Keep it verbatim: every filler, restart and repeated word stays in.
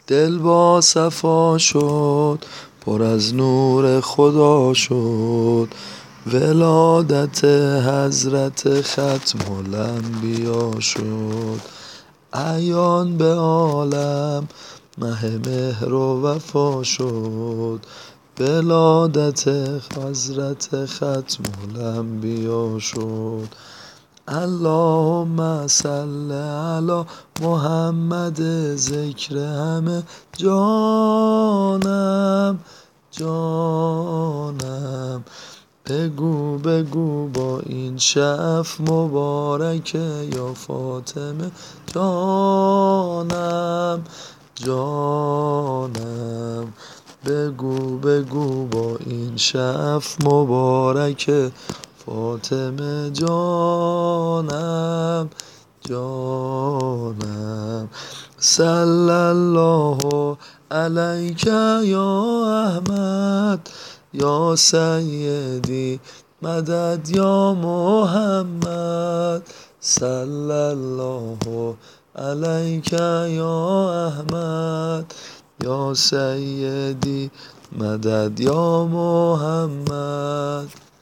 دل با صفا شد، پر از نور خدا شد. ولادت حضرت ختم الانبیا شد. عیان به عالم مه مهر و وفا شد. ولادت حضرت ختم الانبیا شد. اللهم صل علی محمد ذکر همه جانم جانم. بگو بگو با این شف مبارکه یا فاطمه جانم جانم. بگو بگو با این شف مبارکه فاطمه جانم جانم. صلی الله علیک یا احمد یا سیدی مدد یا محمد. صلی الله علیک یا احمد یا سیدی مدد یا محمد.